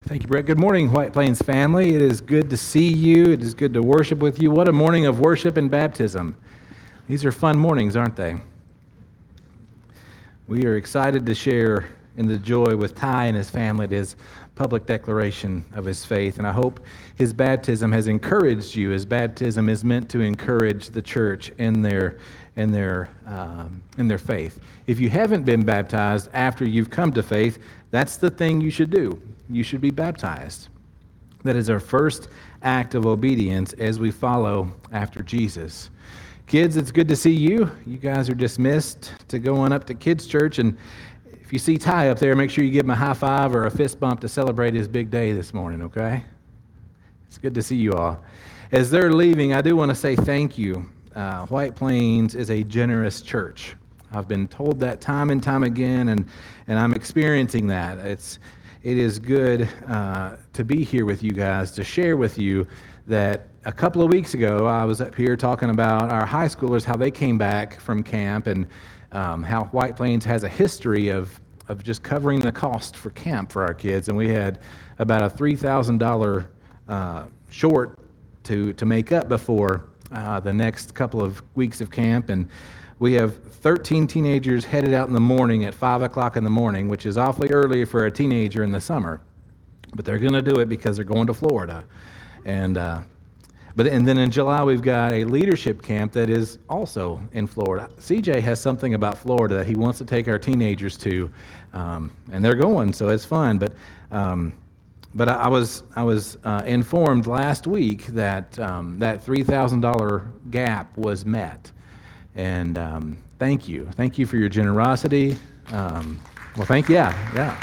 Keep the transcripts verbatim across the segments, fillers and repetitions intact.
Thank you, Brett. Good morning, White Plains family. It is good to see you. It is good to worship with you. What a morning of worship and baptism. These are fun mornings, aren't they? We are excited to share in the joy with Ty and his family at his public declaration of his faith. And I hope his baptism has encouraged you, as baptism is meant to encourage the church in their in their um, in their faith. If you haven't been baptized after you've come to faith, that's the thing you should do. You should be baptized. That is our first act of obedience as we follow after Jesus. Kids, it's good to see you. You guys are dismissed to go on up to Kids Church, and if you see Ty up there, make sure you give him a high five or a fist bump to celebrate his big day this morning, okay? It's good to see you all. As they're leaving, I do want to say thank you. Uh, White Plains is a generous church. I've been told that time and time again, and, and I'm experiencing that. It's It is good uh, to be here with you guys, to share with you that a couple of weeks ago, I was up here talking about our high schoolers, how they came back from camp, and um, how White Plains has a history of, of just covering the cost for camp for our kids. And we had about a three thousand dollars uh, short to, to make up before uh, the next couple of weeks of camp. And we have thirteen teenagers headed out in the morning at five o'clock in the morning, which is awfully early for a teenager in the summer. But they're going to do it because they're going to Florida. And uh, but and then in July, we've got a leadership camp that is also in Florida. C J has something about Florida that he wants to take our teenagers to, um, and they're going, so it's fun. But um, but I, I was I was uh, informed last week that um, that three thousand dollars gap was met. And um, thank you. Thank you for your generosity. Um, well, thank you. Yeah, yeah.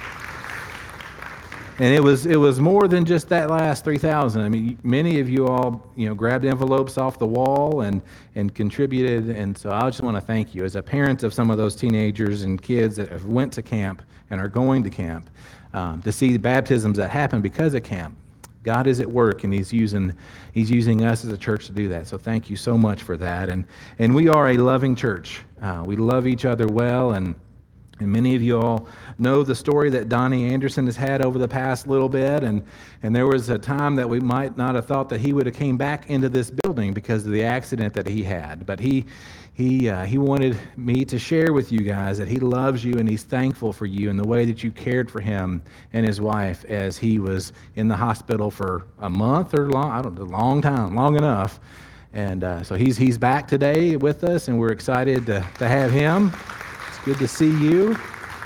And it was it was more than just that last three thousand. I mean, many of you all, you know, grabbed envelopes off the wall and and contributed. And so I just want to thank you as a parent of some of those teenagers and kids that have went to camp and are going to camp, um, to see the baptisms that happen because of camp. God is at work, and He's using He's using us as a church to do that. So thank you so much for that. And and we are a loving church. Uh, we love each other well, and and many of you all know the story that Donnie Anderson has had over the past little bit. And and there was a time that we might not have thought that he would have came back into this building because of the accident that he had. But he he uh, he wanted me to share with you guys that he loves you and he's thankful for you and the way that you cared for him and his wife as he was in the hospital for a month or long, I don't know, a long time, long enough. And uh, so he's he's back today with us, and we're excited to, to have him. It's good to see you.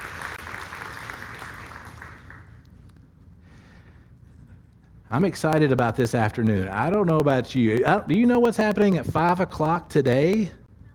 I'm excited about this afternoon. I don't know about you. I, do you know what's happening at five o'clock today?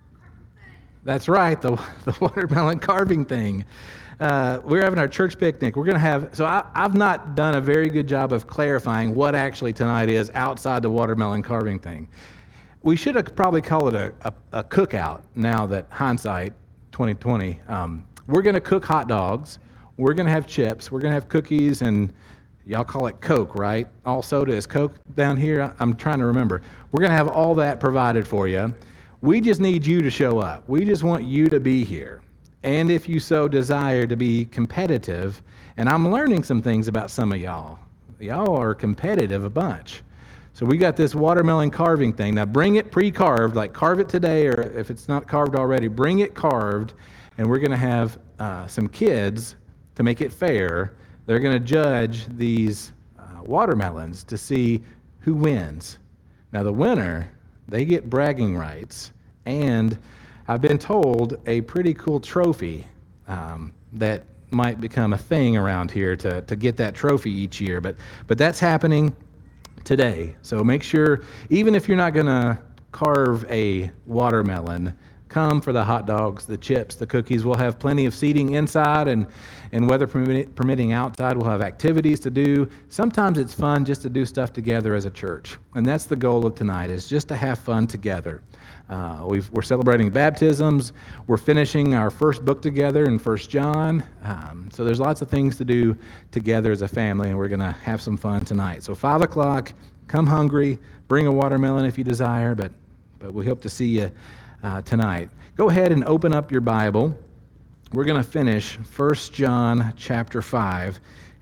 That's right, the, the watermelon carving thing. Uh, we're having our church picnic. We're going to have, so I, I've not done a very good job of clarifying what actually tonight is outside the watermelon carving thing. We should have probably called it a, a, a cookout now that hindsight, twenty twenty. Um, we're going to cook hot dogs. We're going to have chips. We're going to have cookies, and y'all call it Coke, right? All soda is Coke down here. I'm trying to remember. We're going to have all that provided for you. We just need you to show up. We just want you to be here. And if you so desire to be competitive, and I'm learning some things about some of y'all. Y'all are competitive a bunch. So we got this watermelon carving thing. Now bring it pre-carved, like carve it today, or if it's not carved already, bring it carved, and we're going to have uh, some kids, to make it fair, they're going to judge these uh, watermelons to see who wins. Now the winner, they get bragging rights, and I've been told a pretty cool trophy um, that might become a thing around here to, to get that trophy each year. But but that's happening today. So make sure, even if you're not going to carve a watermelon, come for the hot dogs, the chips, the cookies. We'll have plenty of seating inside, and, and weather permit, permitting outside, we'll have activities to do. Sometimes it's fun just to do stuff together as a church. And that's the goal of tonight, is just to have fun together. Uh, we've, we're celebrating baptisms. We're finishing our first book together in First John. Um, so there's lots of things to do together as a family, and we're going to have some fun tonight. So five o'clock, come hungry, bring a watermelon if you desire, but, but we hope to see you Uh, tonight. Go ahead and open up your Bible. We're going to finish First John chapter five,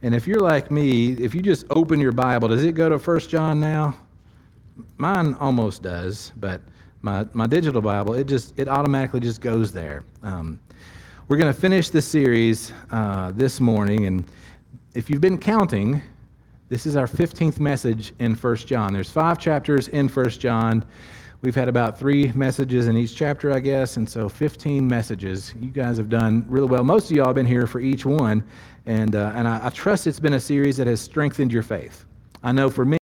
And if you're like me, if you just open your Bible, does it go to First John now? Mine almost does, but my, my digital Bible, it just it automatically just goes there. Um, we're going to finish this series uh, this morning, and if you've been counting, this is our fifteenth message in First John. There's five chapters in First John. We've had about three messages in each chapter, I guess, and so fifteen messages. You guys have done really well. Most of y'all have been here for each one, and uh, and I, I trust it's been a series that has strengthened your faith. I know for me,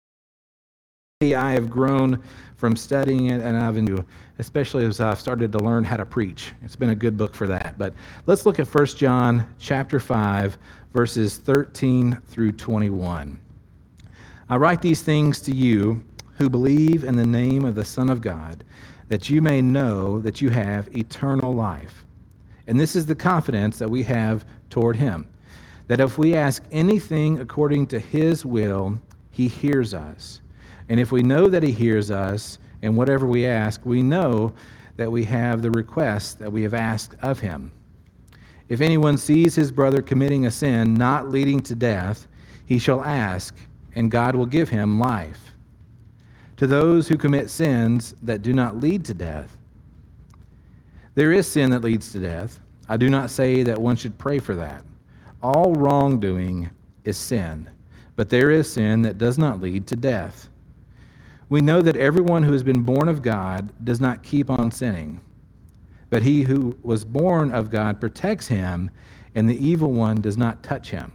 I have grown from studying it, and I've enjoyed, especially as I've started to learn how to preach. It's been a good book for that. But let's look at First John chapter five, verses thirteen through twenty-one. I write these things to you who believe in the name of the Son of God, that you may know that you have eternal life. And this is the confidence that we have toward him, that if we ask anything according to his will, he hears us. And if we know that he hears us, and whatever we ask, we know that we have the request that we have asked of him. If anyone sees his brother committing a sin not leading to death, he shall ask, and God will give him life. To those who commit sins that do not lead to death, there is sin that leads to death. I do not say that one should pray for that. All wrongdoing is sin, but there is sin that does not lead to death. We know that everyone who has been born of God does not keep on sinning, but he who was born of God protects him, and the evil one does not touch him.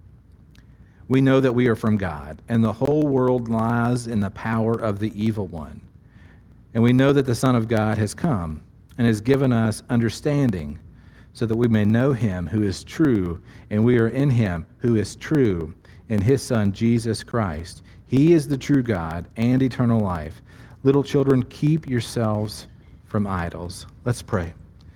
We know that we are from God, and the whole world lies in the power of the evil one. And we know that the Son of God has come and has given us understanding, so that we may know him who is true, and we are in him who is true, in his Son, Jesus Christ. He is the true God and eternal life. Little children, keep yourselves from idols. Let's pray.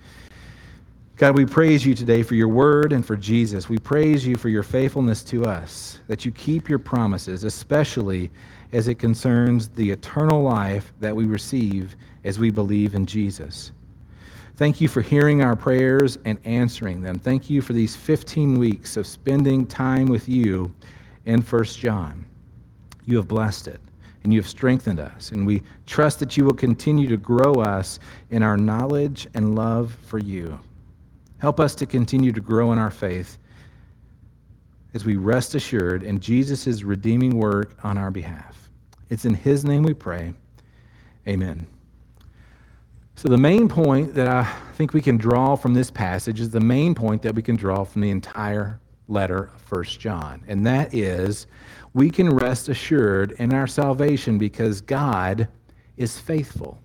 God, we praise you today for your word and for Jesus. We praise you for your faithfulness to us, that you keep your promises, especially as it concerns the eternal life that we receive as we believe in Jesus. Thank you for hearing our prayers and answering them. Thank you for these fifteen weeks of spending time with you in First John. You have blessed it, and you have strengthened us, and we trust that you will continue to grow us in our knowledge and love for you. Help us to continue to grow in our faith as we rest assured in Jesus' redeeming work on our behalf. It's in his name we pray. Amen. So the main point that I think we can draw from this passage is the main point that we can draw from the entire letter of First John, and that is we can rest assured in our salvation because God is faithful.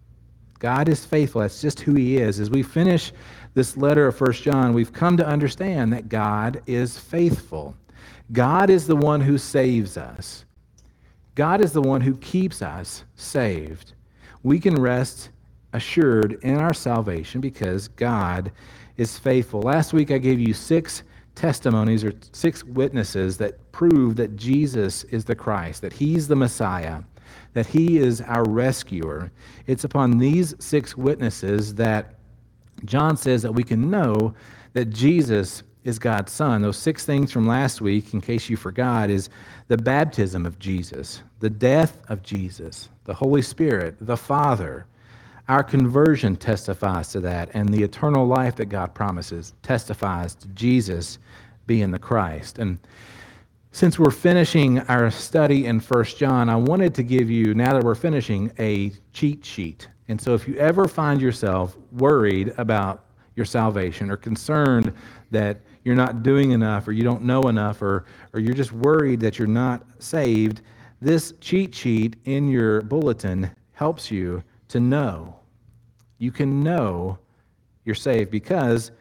God is faithful. That's just who he is. As we finish this letter of First John, we've come to understand that God is faithful. God is the one who saves us. God is the one who keeps us saved. We can rest assured in our salvation because God is faithful. Last week I gave you six testimonies or six witnesses that prove that Jesus is the Christ, that he's the Messiah, that he is our rescuer. It's upon these six witnesses that John says that we can know that Jesus is God's Son. Those six things from last week, in case you forgot, is the baptism of Jesus, the death of Jesus, the Holy Spirit, the Father. Our conversion testifies to that, and the eternal life that God promises testifies to Jesus being the Christ. And since we're finishing our study in First John, I wanted to give you, now that we're finishing, a cheat sheet. And so if you ever find yourself worried about your salvation or concerned that you're not doing enough or you don't know enough or, or you're just worried that you're not saved, this cheat sheet in your bulletin helps you to know. You can know you're saved because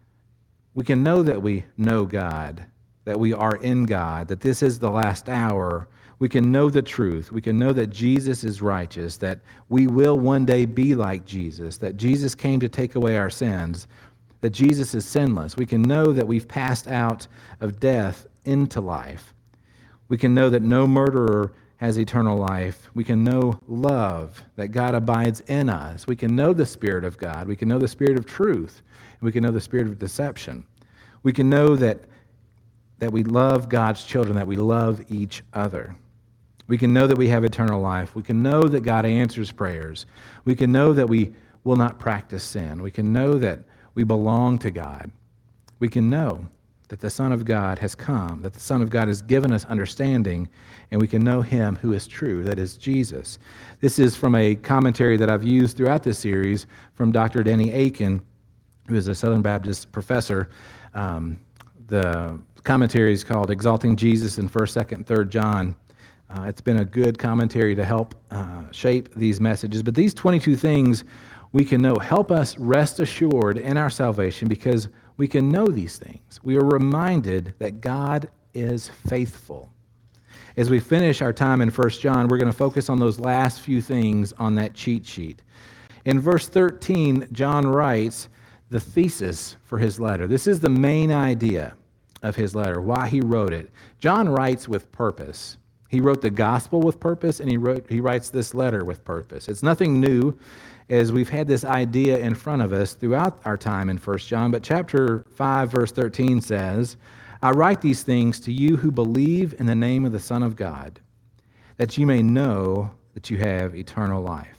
we can know that we know God, that we are in God, that this is the last hour. We can know the truth. We can know that Jesus is righteous, that we will one day be like Jesus, that Jesus came to take away our sins, that Jesus is sinless. We can know that we've passed out of death into life. We can know that no murderer has eternal life. We can know love, that God abides in us. We can know the Spirit of God. We can know the Spirit of truth. We can know the spirit of deception. We can know that that we love God's children, that we love each other. We can know that we have eternal life. We can know that God answers prayers. We can know that we will not practice sin. We can know that we belong to God. We can know that the Son of God has come, that the Son of God has given us understanding, and we can know him who is true, that is Jesus. This is from a commentary that I've used throughout this series from Doctor Danny Akin, who is a Southern Baptist professor. Um, the commentary is called Exalting Jesus in first, second, and third John. Uh, it's been a good commentary to help uh, shape these messages. But these twenty-two things we can know help us rest assured in our salvation because we can know these things. We are reminded that God is faithful. As we finish our time in First John, we're going to focus on those last few things on that cheat sheet. In verse thirteen, John writes the thesis for his letter. This is the main idea of his letter, why he wrote it. John writes with purpose. He wrote the gospel with purpose, and he wrote he writes this letter with purpose. It's nothing new, as we've had this idea in front of us throughout our time in First John, but chapter five, verse thirteen says, I write these things to you who believe in the name of the Son of God, that you may know that you have eternal life.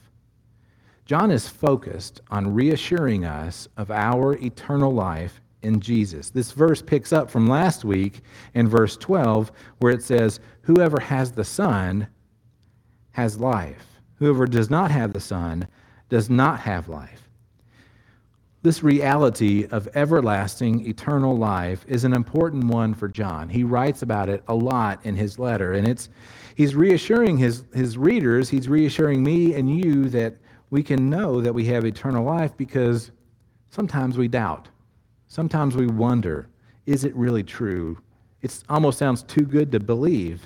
John is focused on reassuring us of our eternal life in Jesus. This verse picks up from last week in verse twelve, where it says, whoever has the Son has life. Whoever does not have the Son does not have life. This reality of everlasting, eternal life is an important one for John. He writes about it a lot in his letter, and it's he's reassuring his, his readers, he's reassuring me and you that we can know that we have eternal life because sometimes we doubt. Sometimes we wonder, is it really true? It almost sounds too good to believe.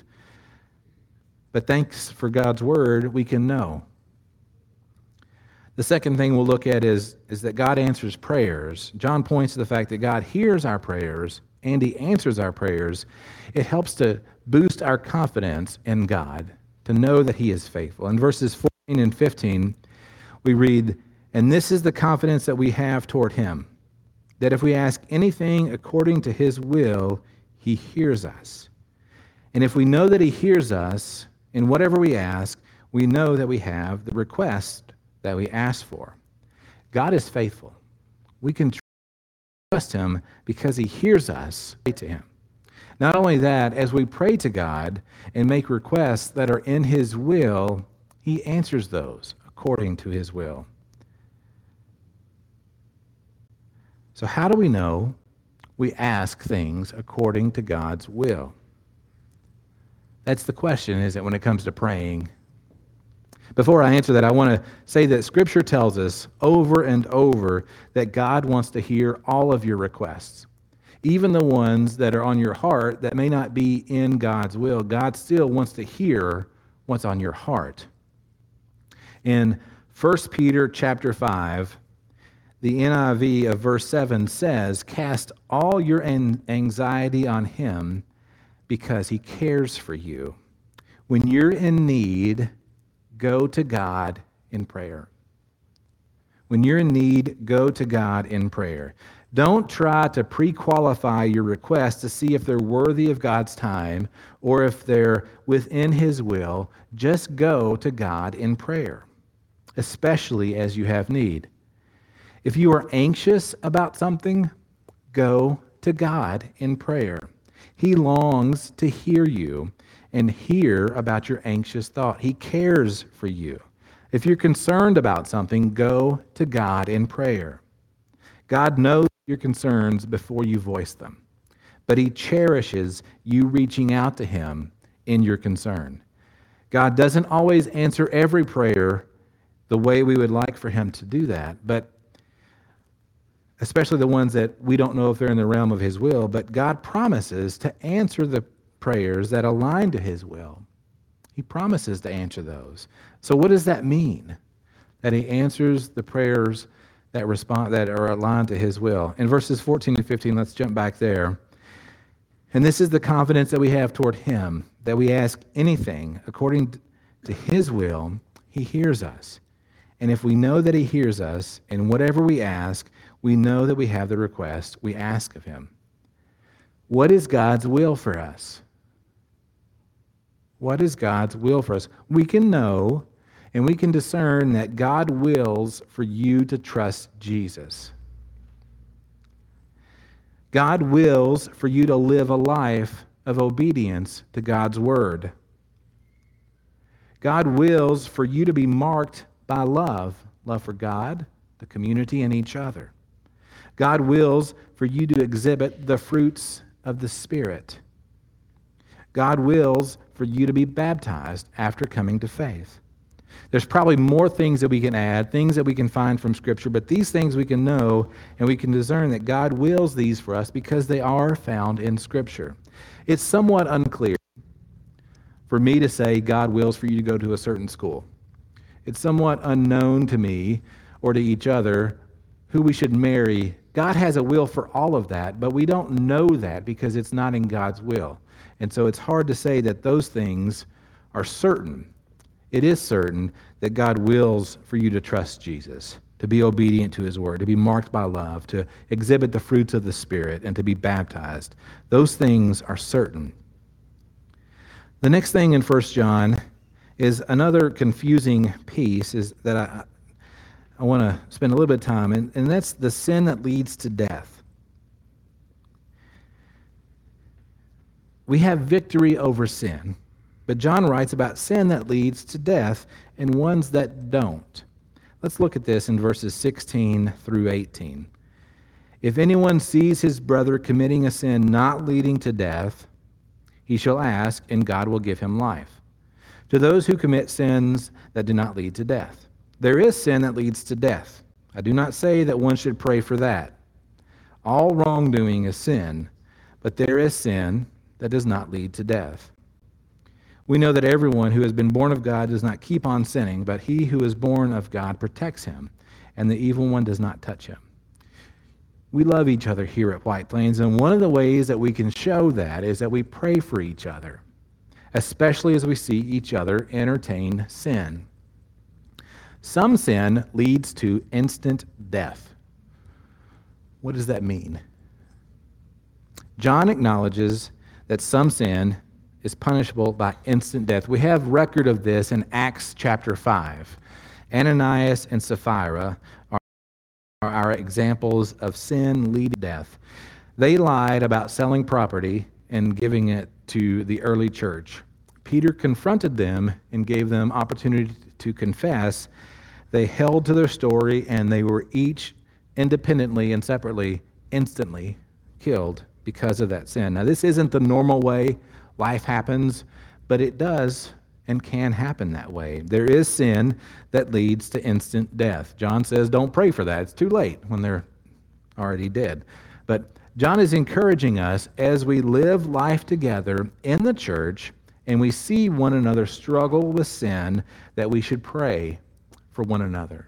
But thanks for God's word, we can know. The second thing we'll look at is, is that God answers prayers. John points to the fact that God hears our prayers and he answers our prayers. It helps to boost our confidence in God, to know that he is faithful. In verses fourteen and fifteen, we read, and this is the confidence that we have toward him, that if we ask anything according to his will, he hears us. And if we know that he hears us in whatever we ask, we know that we have the request that we ask for. God is faithful. We can trust him because he hears us pray to him. Not only that, as we pray to God and make requests that are in his will, he answers those according to his will. So how do we know we ask things according to God's will? That's the question, isn't it, when it comes to praying? Before I answer that, I want to say that Scripture tells us over and over that God wants to hear all of your requests. Even the ones that are on your heart that may not be in God's will, God still wants to hear what's on your heart. In First Peter chapter five, the N I V of verse seven says, cast all your anxiety on him because he cares for you. When you're in need, go to God in prayer. When you're in need, go to God in prayer. Don't try to pre-qualify your requests to see if they're worthy of God's time or if they're within his will. Just go to God in prayer, especially as you have need. If you are anxious about something, go to God in prayer. He longs to hear you and hear about your anxious thought. He cares for you. If you're concerned about something, go to God in prayer. God knows your concerns before you voice them, but he cherishes you reaching out to him in your concern. God doesn't always answer every prayer the way we would like for him to do that, but especially the ones that we don't know if they're in the realm of his will, but God promises to answer the prayers that align to his will. He promises to answer those. So what does that mean? That he answers the prayers that respond that are aligned to his will. In verses fourteen and fifteen, let's jump back there. And this is the confidence that we have toward him, that we ask anything according to his will, he hears us. And if we know that he hears us in whatever we ask, we know that we have the request we ask of him. What is God's will for us? What is God's will for us? We can know and we can discern that God wills for you to trust Jesus. God wills for you to live a life of obedience to God's word. God wills for you to be marked by love, love for God, the community, and each other. God wills for you to exhibit the fruits of the Spirit. God wills for you to be baptized after coming to faith. There's probably more things that we can add, things that we can find from Scripture, but these things we can know and we can discern that God wills these for us because they are found in Scripture. It's somewhat unclear for me to say God wills for you to go to a certain school. It's somewhat unknown to me or to each other who we should marry. God has a will for all of that, but we don't know that because it's not in God's will. And so it's hard to say that those things are certain. It is certain that God wills for you to trust Jesus, to be obedient to his word, to be marked by love, to exhibit the fruits of the Spirit, and to be baptized. Those things are certain. The next thing in First John is another confusing piece is that I, I want to spend a little bit of time, and, and that's the sin that leads to death. We have victory over sin, but John writes about sin that leads to death and ones that don't. Let's look at this in verses sixteen through eighteen. If anyone sees his brother committing a sin not leading to death, he shall ask, and God will give him life. To those who commit sins that do not lead to death. There is sin that leads to death. I do not say that one should pray for that. All wrongdoing is sin, but there is sin that does not lead to death. We know that everyone who has been born of God does not keep on sinning, but he who is born of God protects him, and the evil one does not touch him. We love each other here at White Plains, and one of the ways that we can show that is that we pray for each other, especially as we see each other entertain sin. Some sin leads to instant death. What does that mean? John acknowledges that some sin is punishable by instant death. We have record of this in Acts chapter five. Ananias and Sapphira are, are our examples of sin leading to death. They lied about selling property and giving it to the early church. Peter confronted them and gave them opportunity to confess. They held to their story, and they were each independently and separately instantly killed because of that sin. Now, this isn't the normal way life happens, but it does and can happen that way. There is sin that leads to instant death. John says, don't pray for that. It's too late when they're already dead. But John is encouraging us as we live life together in the church and we see one another struggle with sin that we should pray for one another.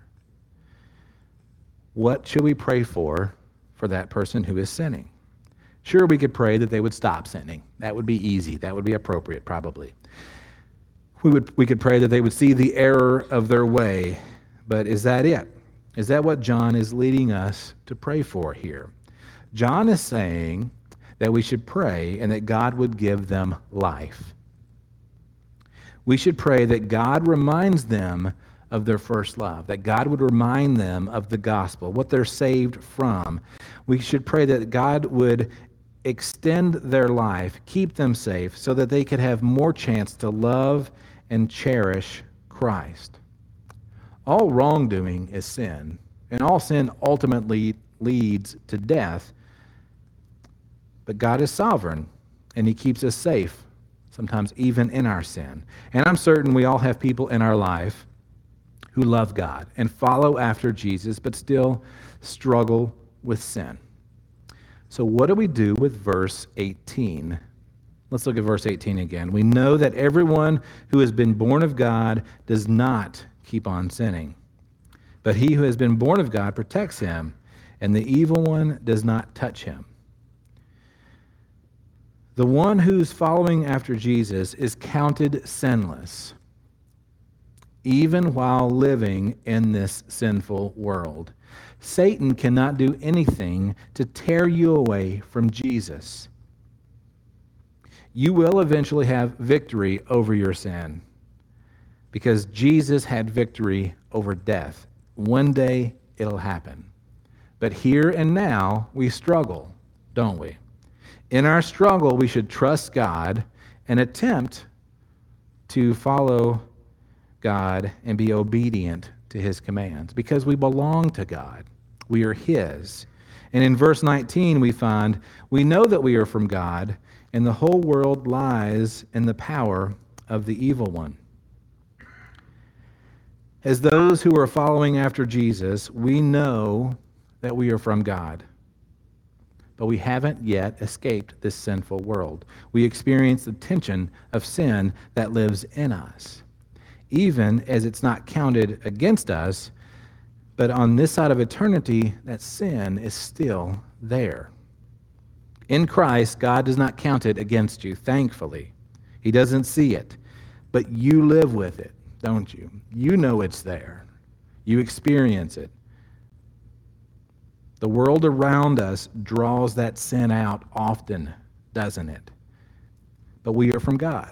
What should we pray for for that person who is sinning? Sure, we could pray that they would stop sinning. That would be easy. That would be appropriate, probably. We would we could pray that they would see the error of their way. But is that it? Is that what John is leading us to pray for here? John is saying that we should pray and that God would give them life. We should pray that God reminds them of their first love, that God would remind them of the gospel, what they're saved from. We should pray that God would extend their life, keep them safe, so that they could have more chance to love and cherish Christ. All wrongdoing is sin, and all sin ultimately leads to death. But God is sovereign, and he keeps us safe, sometimes even in our sin. And I'm certain we all have people in our life who love God and follow after Jesus, but still struggle with sin. So what do we do with verse eighteen? Let's look at verse eighteen again. We know that everyone who has been born of God does not keep on sinning, but he who has been born of God protects him, and the evil one does not touch him. The one who's following after Jesus is counted sinless, even while living in this sinful world. Satan cannot do anything to tear you away from Jesus. You will eventually have victory over your sin because Jesus had victory over death. One day it'll happen. But here and now, we struggle, don't we? In our struggle, we should trust God and attempt to follow God and be obedient to his commands because we belong to God. We are his. And in verse nineteen, we find, we know that we are from God, and the whole world lies in the power of the evil one. As those who are following after Jesus, we know that we are from God. But we haven't yet escaped this sinful world. We experience the tension of sin that lives in us, even as it's not counted against us, but on this side of eternity, that sin is still there. In Christ, God does not count it against you, thankfully. He doesn't see it, but you live with it, don't you? You know it's there. You experience it. The world around us draws that sin out often, doesn't it? But we are from God.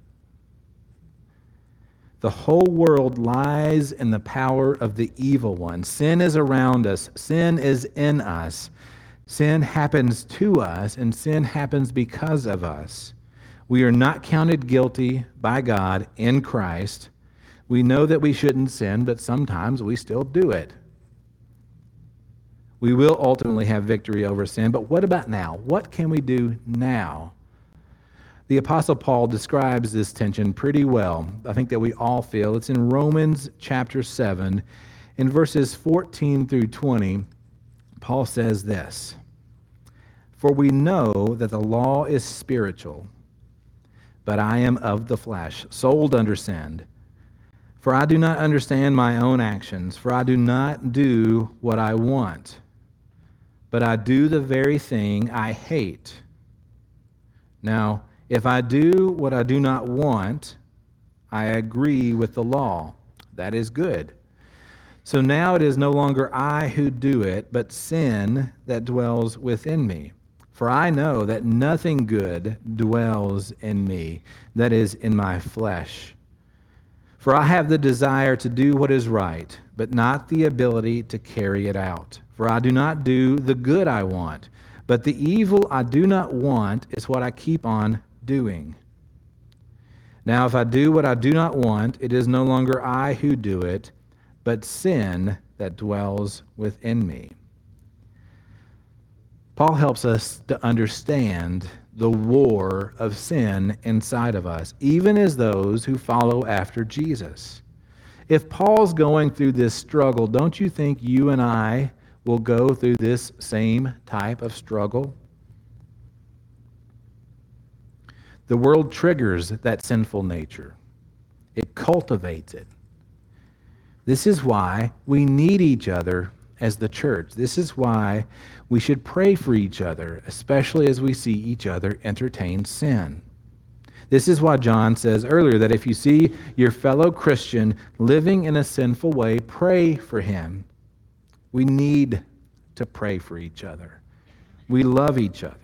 The whole world lies in the power of the evil one. Sin is around us. Sin is in us. Sin happens to us, and sin happens because of us. We are not counted guilty by God in Christ. We know that we shouldn't sin, but sometimes we still do it. We will ultimately have victory over sin, but what about now? What can we do now? The Apostle Paul describes this tension pretty well. I think that we all feel. It's in Romans chapter seven. In verses fourteen through twenty, Paul says this, "For we know that the law is spiritual, but I am of the flesh, sold under sin. For I do not understand my own actions, for I do not do what I want, but I do the very thing I hate. Now, if I do what I do not want, I agree with the law. That is good. So now it is no longer I who do it, but sin that dwells within me. For I know that nothing good dwells in me, that is, in my flesh. For I have the desire to do what is right, but not the ability to carry it out. For I do not do the good I want, but the evil I do not want is what I keep on doing. Now if I do what I do not want, it is no longer I who do it, but sin that dwells within me." Paul helps us to understand the war of sin inside of us, even as those who follow after Jesus. If Paul's going through this struggle, don't you think you and I will go through this same type of struggle? The world triggers that sinful nature. It cultivates it. This is why we need each other as the church. This is why we should pray for each other, especially as we see each other entertain sin. This is why John says earlier that if you see your fellow Christian living in a sinful way, pray for him. We need to pray for each other. We love each other.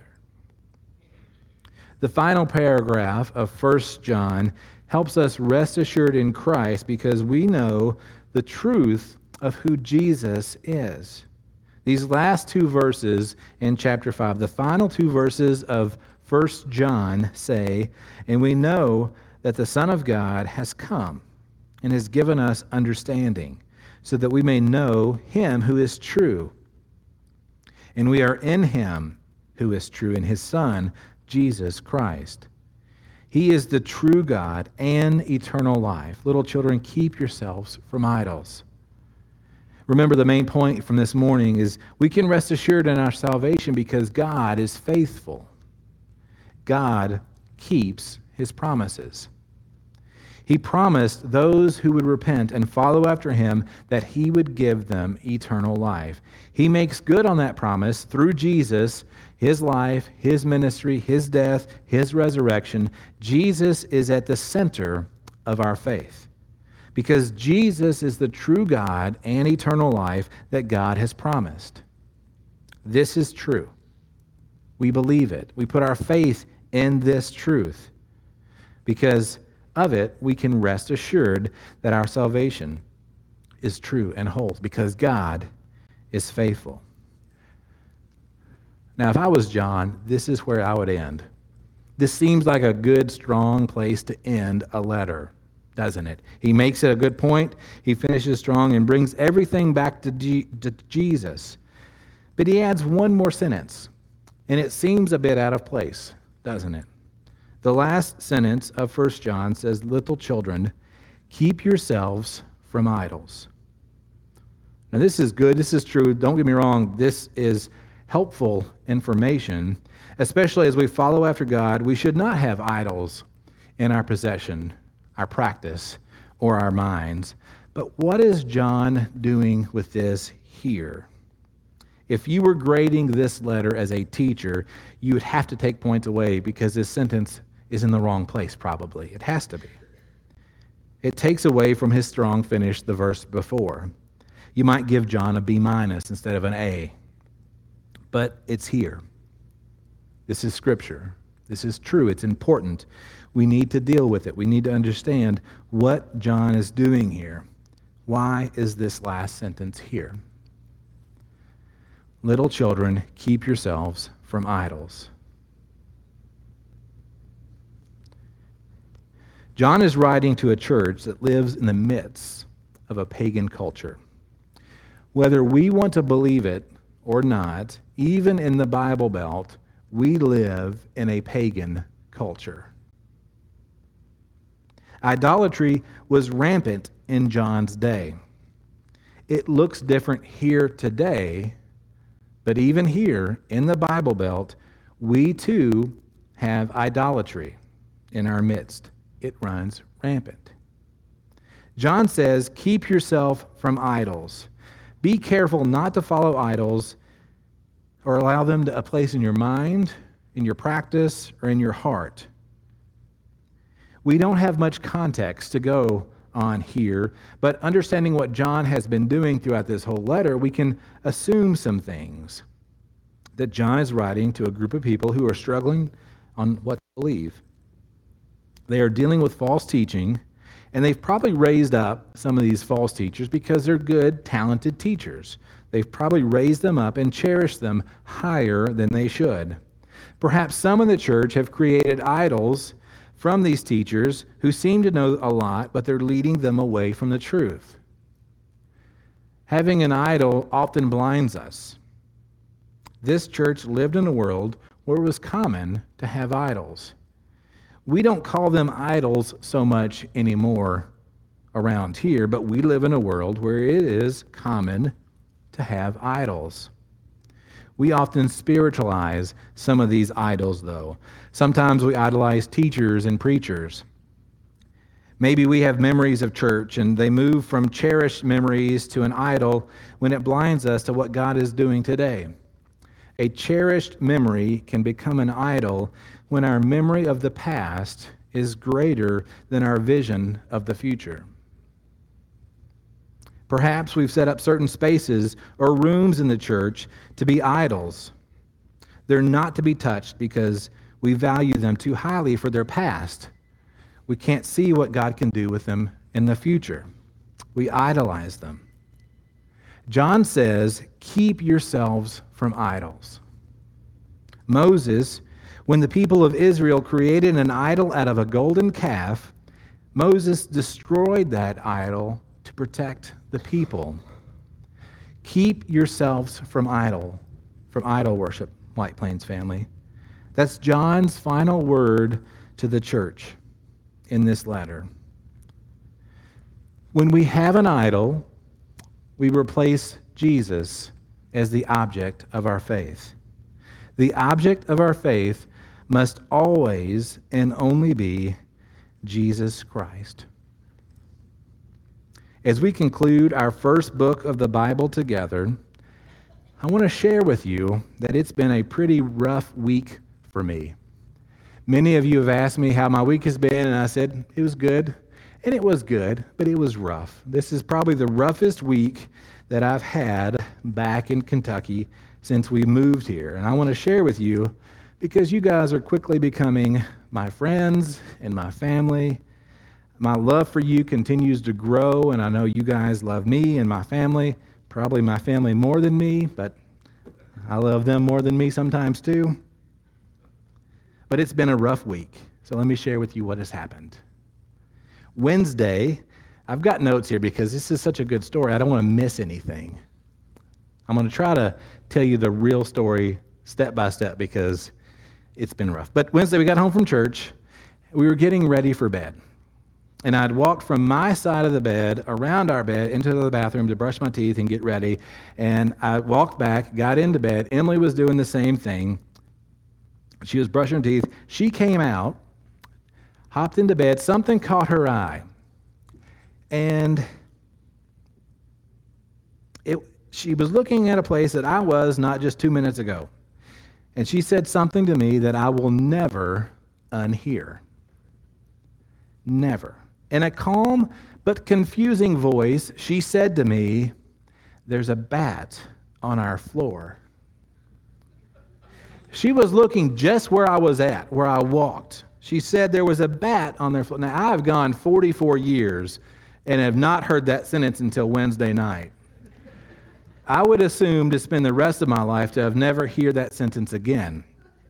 The final paragraph of First John helps us rest assured in Christ because we know the truth of who Jesus is. These last two verses in chapter five, the final two verses of First John say, "And we know that the Son of God has come and has given us understanding, so that we may know him who is true. And we are in him who is true, in his Son, Jesus Christ. He is the true God and eternal life." Little children, keep yourselves from idols. Remember, the main point from this morning is we can rest assured in our salvation because God is faithful. God keeps his promises. He promised those who would repent and follow after him that he would give them eternal life. He makes good on that promise through Jesus, his life, his ministry, his death, his resurrection. Jesus is at the center of our faith because Jesus is the true God and eternal life that God has promised. This is true. We believe it. We put our faith in this truth. Because of it, we can rest assured that our salvation is true and holds, because God is faithful. Now, if I was John, this is where I would end. This seems like a good, strong place to end a letter, doesn't it? He makes it a good point, he finishes strong, and brings everything back to, G- to Jesus. But he adds one more sentence, and it seems a bit out of place, doesn't it? The last sentence of First John says, "Little children, keep yourselves from idols." Now, this is good, this is true, don't get me wrong, this is helpful information, especially as we follow after God. We should not have idols in our possession, our practice, or our minds. But what is John doing with this here? If you were grading this letter as a teacher, you would have to take points away because this sentence is in the wrong place, probably. It has to be. It takes away from his strong finish the verse before. You might give John a B minus instead of an A. But it's here. This is Scripture. This is true. It's important. We need to deal with it. We need to understand what John is doing here. Why is this last sentence here? Little children, keep yourselves from idols. John is writing to a church that lives in the midst of a pagan culture. Whether we want to believe it or not, even in the Bible Belt, we live in a pagan culture. Idolatry was rampant in John's day. It looks different here today, but even here in the Bible Belt, we too have idolatry in our midst. It runs rampant. John says, keep yourself from idols. Be careful not to follow idols or allow them to a place in your mind, in your practice, or in your heart. We don't have much context to go on here, but understanding what John has been doing throughout this whole letter, we can assume some things. That John is writing to a group of people who are struggling on what to believe. They are dealing with false teaching, and they've probably raised up some of these false teachers because they're good, talented teachers. They've probably raised them up and cherished them higher than they should. Perhaps some in the church have created idols from these teachers who seem to know a lot, but they're leading them away from the truth. Having an idol often blinds us. This church lived in a world where it was common to have idols. We don't call them idols so much anymore around here, but we live in a world where it is common to have idols. We often spiritualize some of these idols, though. Sometimes we idolize teachers and preachers. Maybe we have memories of church, and they move from cherished memories to an idol when it blinds us to what God is doing today. A cherished memory can become an idol when our memory of the past is greater than our vision of the future. Perhaps we've set up certain spaces or rooms in the church to be idols. They're not to be touched because we value them too highly for their past. We can't see what God can do with them in the future. We idolize them. John says, keep yourselves from idols. Moses, when the people of Israel created an idol out of a golden calf, Moses destroyed that idol to protect the people. Keep yourselves from idol, from idol worship, White Plains family. That's John's final word to the church in this letter. When we have an idol, we replace Jesus as the object of our faith. The object of our faith must always and only be Jesus Christ. As we conclude our first book of the Bible together, I want to share with you that it's been a pretty rough week for me. Many of you have asked me how my week has been, and I said it was good, and it was good, but it was rough. This is probably the roughest week that I've had back in Kentucky since we moved here, and I want to share with you because you guys are quickly becoming my friends and my family. My love for you continues to grow, and I know you guys love me and my family, probably my family more than me, but I love them more than me sometimes too. But it's been a rough week, so let me share with you what has happened. Wednesday, I've got notes here because this is such a good story. I don't want to miss anything. I'm going to try to tell you the real story step by step because it's been rough. But Wednesday, we got home from church. We were getting ready for bed. And I'd walked from my side of the bed, around our bed, into the bathroom to brush my teeth and get ready. And I walked back, got into bed. Emily was doing the same thing. She was brushing her teeth. She came out, hopped into bed. Something caught her eye. And it, she was looking at a place that I was not just two minutes ago. And she said something to me that I will never unhear. Never. In a calm but confusing voice, she said to me, "There's a bat on our floor." She was looking just where I was at, where I walked. She said there was a bat on their floor. Now, I've gone forty-four years and have not heard that sentence until Wednesday night. I would assume to spend the rest of my life to have never hear that sentence again.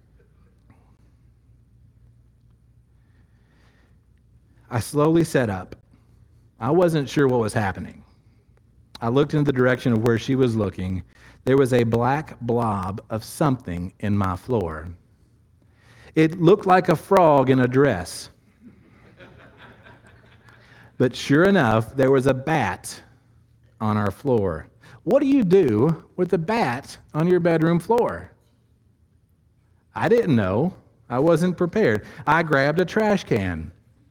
I slowly sat up. I wasn't sure what was happening. I looked in the direction of where she was looking. There was a black blob of something in my floor. It looked like a frog in a dress. But sure enough, there was a bat on our floor. What do you do with a bat on your bedroom floor? I didn't know. I wasn't prepared. I grabbed a trash can.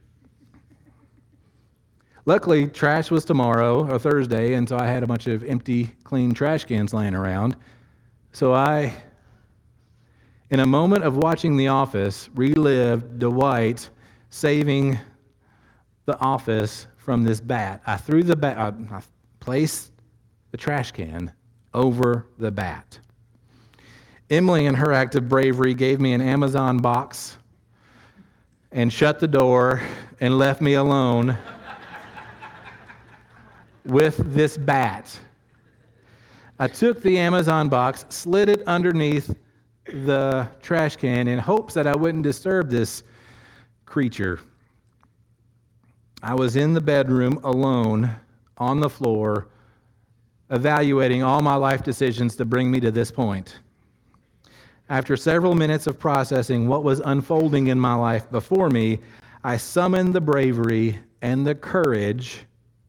Luckily, trash was tomorrow or Thursday, and so I had a bunch of empty, clean trash cans laying around. So I, in a moment of watching The Office, relived Dwight saving the office from this bat. I threw the bat, I placed the trash can over the bat. Emily, in her act of bravery, gave me an Amazon box and shut the door and left me alone with this bat. I took the Amazon box, slid it underneath the trash can in hopes that I wouldn't disturb this creature. I was in the bedroom alone on the floor, evaluating all my life decisions to bring me to this point. After several minutes of processing what was unfolding in my life before me, I summoned the bravery and the courage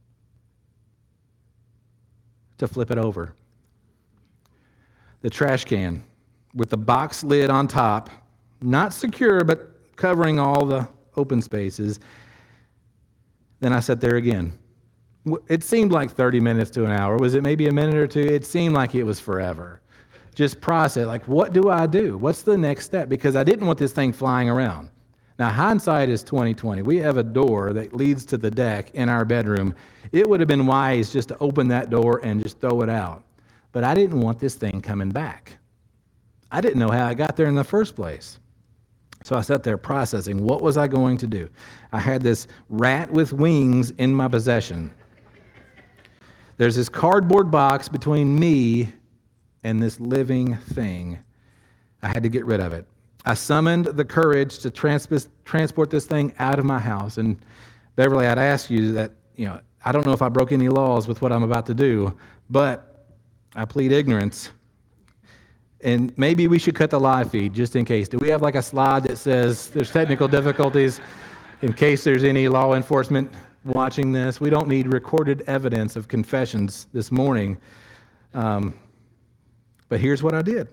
to flip it over. The trash can with the box lid on top, not secure, but covering all the open spaces. Then I sat there again. It seemed like thirty minutes to an hour. Was it maybe a minute or two? It seemed like it was forever. Just process, like, what do I do? What's the next step? Because I didn't want this thing flying around. Now, hindsight is twenty twenty. We have a door that leads to the deck in our bedroom. It would have been wise just to open that door and just throw it out. But I didn't want this thing coming back. I didn't know how I got there in the first place. So I sat there processing, what was I going to do? I had this rat with wings in my possession. There's this cardboard box between me and this living thing. I had to get rid of it. I summoned the courage to trans- transport this thing out of my house. And Beverly, I'd ask you that, you know, I don't know if I broke any laws with what I'm about to do, but I plead ignorance. And maybe we should cut the live feed just in case. Do we have like a slide that says there's technical difficulties in case there's any law enforcement watching this? We don't need recorded evidence of confessions this morning. Um, but here's what I did.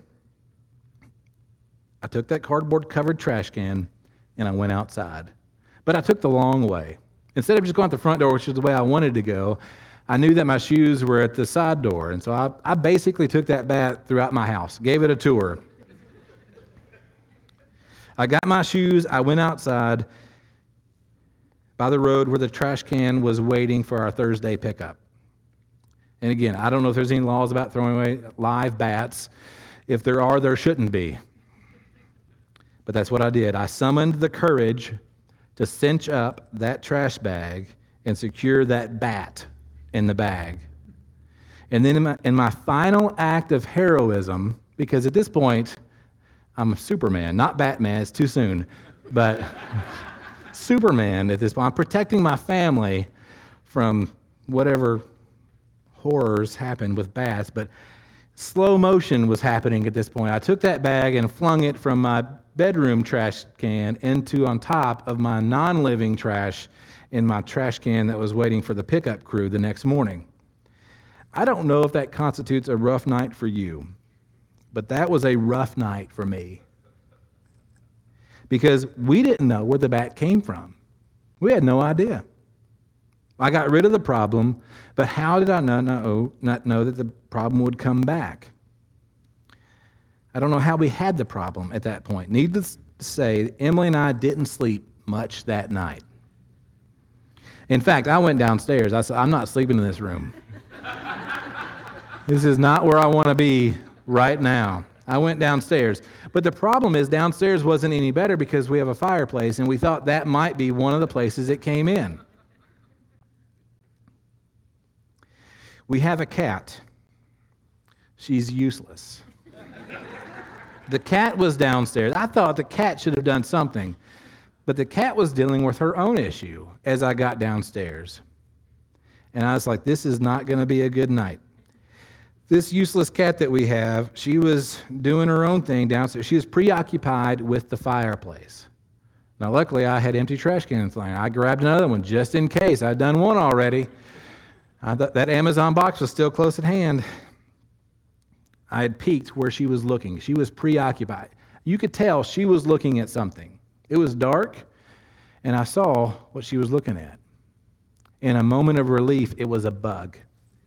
I took that cardboard covered trash can and I went outside. But I took the long way. Instead of just going out the front door, which is the way I wanted to go, I knew that my shoes were at the side door. And so I, I basically took that bat throughout my house, gave it a tour. I got my shoes, I went outside by the road where the trash can was waiting for our Thursday pickup. And again, I don't know if there's any laws about throwing away live bats. If there are, there shouldn't be. But that's what I did. I summoned the courage to cinch up that trash bag and secure that bat in the bag. And then in my, in my final act of heroism, because at this point, I'm Superman, not Batman, it's too soon, but Superman at this point. I'm protecting my family from whatever horrors happened with bats, but slow motion was happening at this point. I took that bag and flung it from my bedroom trash can into on top of my non-living trash in my trash can that was waiting for the pickup crew the next morning. I don't know if that constitutes a rough night for you, but that was a rough night for me because we didn't know where the bat came from. We had no idea. I got rid of the problem, but how did I not know, not know that the problem would come back? I don't know how we had the problem at that point. Needless to say, Emily and I didn't sleep much that night. In fact, I went downstairs. I said, I'm not sleeping in this room. This is not where I want to be right now. I went downstairs. But the problem is downstairs wasn't any better because we have a fireplace, and we thought that might be one of the places it came in. We have a cat. She's useless. The cat was downstairs. I thought the cat should have done something, but the cat was dealing with her own issue as I got downstairs. And I was like, this is not going to be a good night. This useless cat that we have, she was doing her own thing downstairs. She was preoccupied with the fireplace. Now, luckily, I had empty trash cans lying. I grabbed another one just in case. I'd done one already. I thought that Amazon box was still close at hand. I had peeked where she was looking. She was preoccupied. You could tell she was looking at something. It was dark, and I saw what she was looking at. In a moment of relief, it was a bug.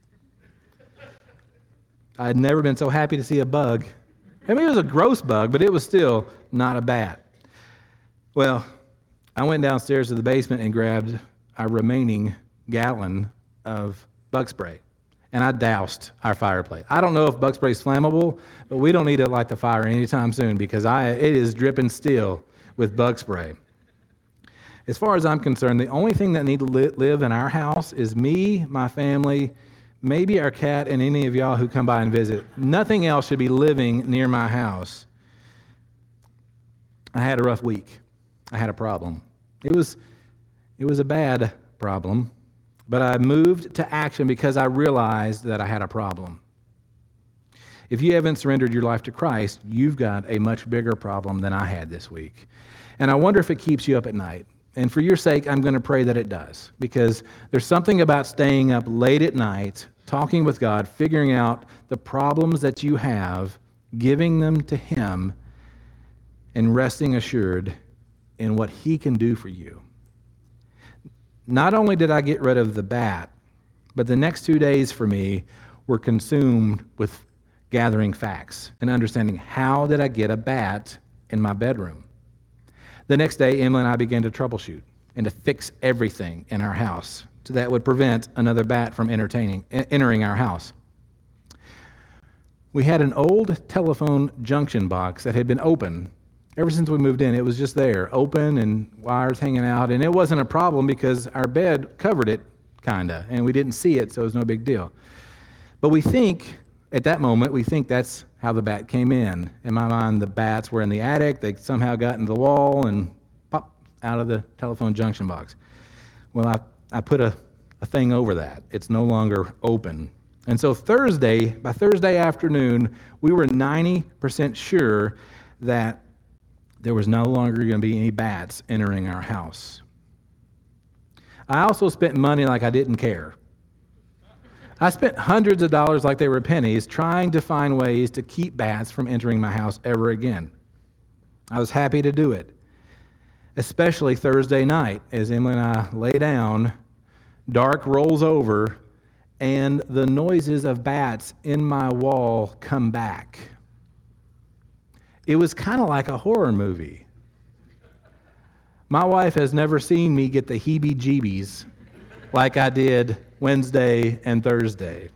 I had never been so happy to see a bug. I mean, it was a gross bug, but it was still not a bat. Well, I went downstairs to the basement and grabbed our remaining gallon of bug spray, and I doused our fireplace. I don't know if bug spray is flammable, but we don't need to light the fire anytime soon because I it is dripping still with bug spray. As far as I'm concerned, the only thing that need to li- live in our house is me, my family, maybe our cat, and any of y'all who come by and visit. Nothing else should be living near my house. I had a rough week. I had a problem. It was, it was a bad problem, but I moved to action because I realized that I had a problem. If you haven't surrendered your life to Christ, you've got a much bigger problem than I had this week. And I wonder if it keeps you up at night. And for your sake, I'm going to pray that it does, because there's something about staying up late at night, talking with God, figuring out the problems that you have, giving them to Him, and resting assured in what He can do for you. Not only did I get rid of the bat, but the next two days for me were consumed with gathering facts and understanding how did I get a bat in my bedroom. The next day, Emily and I began to troubleshoot and to fix everything in our house so that would prevent another bat from entertaining, entering our house. We had an old telephone junction box that had been open ever since we moved in. It was just there, open and wires hanging out, and it wasn't a problem because our bed covered it, kind of, and we didn't see it, so it was no big deal. But we think, at that moment, we think that's how the bat came in. In my mind, the bats were in the attic. They somehow got into the wall and popped out of the telephone junction box. Well, I, I put a, a thing over that. It's no longer open. And so Thursday, by Thursday afternoon, we were ninety percent sure that there was no longer going to be any bats entering our house. I also spent money like I didn't care. I spent hundreds of dollars like they were pennies trying to find ways to keep bats from entering my house ever again. I was happy to do it, especially Thursday night as Emily and I lay down, dark rolls over, and the noises of bats in my wall come back. It was kind of like a horror movie. My wife has never seen me get the heebie-jeebies like I did Wednesday and Thursday.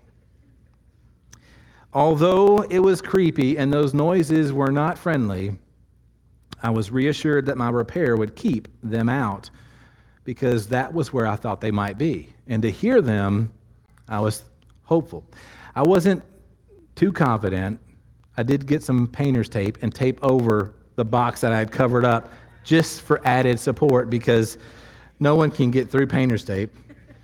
Although it was creepy and those noises were not friendly, I was reassured that my repair would keep them out because that was where I thought they might be. And to hear them, I was hopeful. I wasn't too confident. I did get some painter's tape and tape over the box that I had covered up just for added support because no one can get through painter's tape.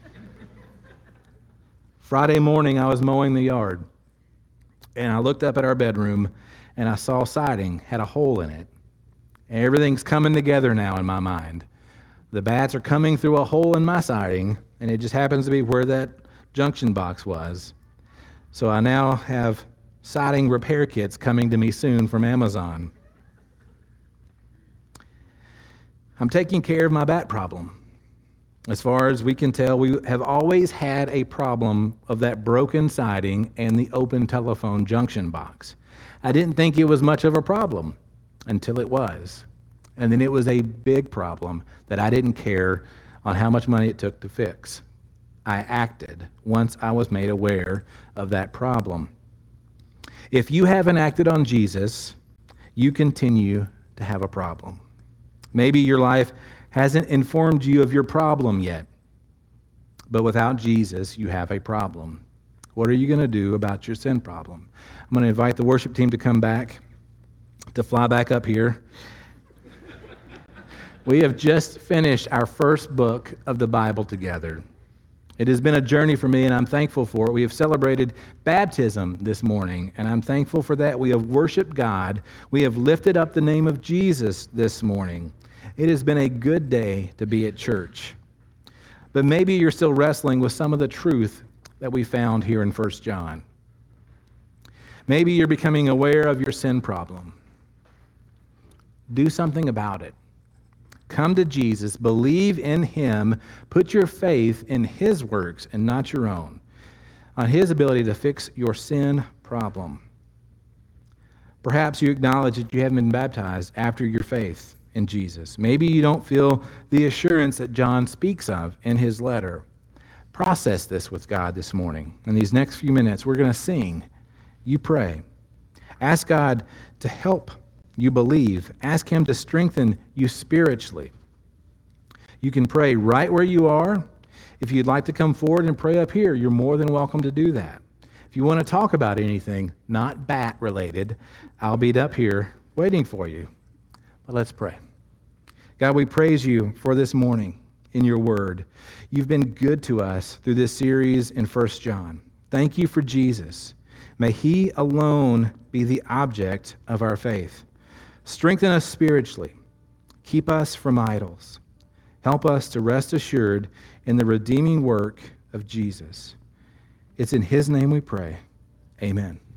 Friday morning, I was mowing the yard, and I looked up at our bedroom, and I saw siding had a hole in it. Everything's coming together now in my mind. The bats are coming through a hole in my siding, and it just happens to be where that junction box was. So I now have siding repair kits coming to me soon from Amazon. I'm taking care of my bat problem. As far as we can tell, we have always had a problem of that broken siding and the open telephone junction box. I didn't think it was much of a problem until it was. And then it was a big problem that I didn't care on how much money it took to fix. I acted once I was made aware of that problem. If you haven't acted on Jesus, you continue to have a problem. Maybe your life hasn't informed you of your problem yet, but without Jesus, you have a problem. What are you going to do about your sin problem? I'm going to invite the worship team to come back, to fly back up here. We have just finished our first book of the Bible together. It has been a journey for me, and I'm thankful for it. We have celebrated baptism this morning, and I'm thankful for that. We have worshiped God. We have lifted up the name of Jesus this morning. It has been a good day to be at church. But maybe you're still wrestling with some of the truth that we found here in First John. Maybe you're becoming aware of your sin problem. Do something about it. Come to Jesus, believe in him, put your faith in his works and not your own, on his ability to fix your sin problem. Perhaps you acknowledge that you haven't been baptized after your faith in Jesus. Maybe you don't feel the assurance that John speaks of in his letter. Process this with God this morning. In these next few minutes, we're going to sing. You pray. Ask God to help you believe. Ask him to strengthen you spiritually. You can pray right where you are. If you'd like to come forward and pray up here, you're more than welcome to do that. If you want to talk about anything not bat related, I'll be up here waiting for you. But let's pray. God, we praise you for this morning in your word. You've been good to us through this series in First John. Thank you for Jesus. May he alone be the object of our faith. Strengthen us spiritually. Keep us from idols. Help us to rest assured in the redeeming work of Jesus. It's in his name we pray. Amen.